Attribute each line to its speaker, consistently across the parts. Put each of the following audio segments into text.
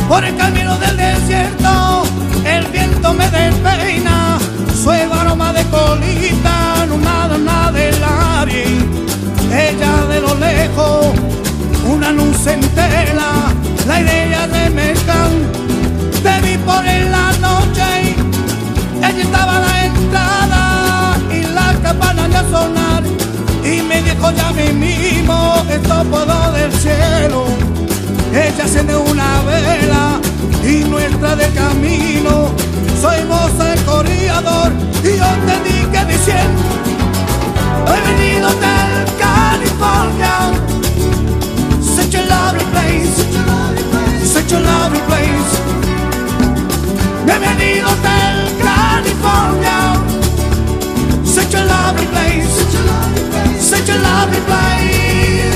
Speaker 1: Por el camino del desierto el viento me despeina, suave aroma de colita, nada del aire. Ella de lo lejos, una luz en tela, la idea de mezclar. Te vi por en la noche, ella estaba a la entrada y la campana ya sonar. Y me dijo ya mismo, esto puedo del cielo. Ella enciende una vela y nuestra de camino. Soy moza el corredor y yo te dije diciendo: he venido del California, such a lovely place, such a lovely place. He venido del California, such a lovely place, such a lovely place.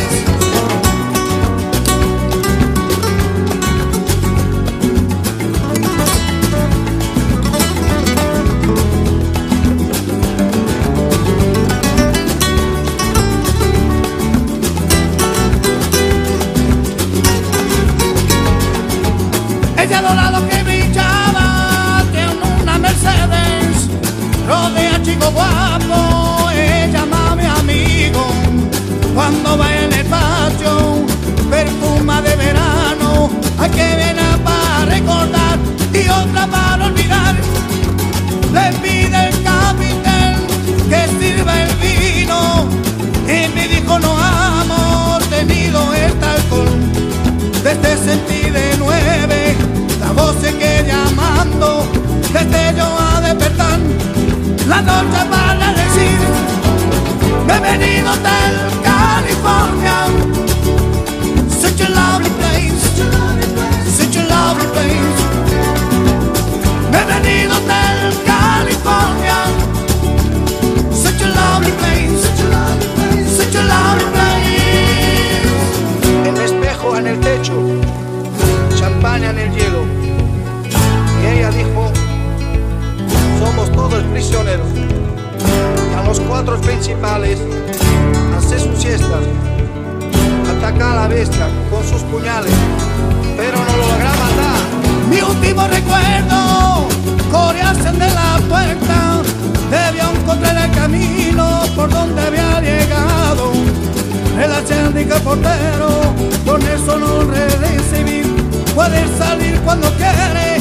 Speaker 1: Ella dorado que brillaba, tiene una Mercedes, rodea chico guapo, ella ama a mi amigo. Cuando va en el patio, perfuma de verano, hay que viene para recordar y otra para olvidar. Le pide el capitán que sirva el vino y me dijo: no amor, tenido este alcohol. Desde sentí de 9 la voz que llamando, desde yo a despertar la noche para decir: he venido del California, such a lovely place, such a lovely place. He venido del California, such a lovely place, such a lovely place.
Speaker 2: El espejo en el techo, champaña en el hielo. Y ella dijo: somos todos prisioneros. Y a los 4 principales hace sus siestas, ataca a la bestia con sus puñales, pero no lo logra matar.
Speaker 1: Mi último recuerdo, corearse de la puerta, debió encontrar el camino por donde había llegado. El acéndica portero, con eso no recibir, puede salir cuando quiere.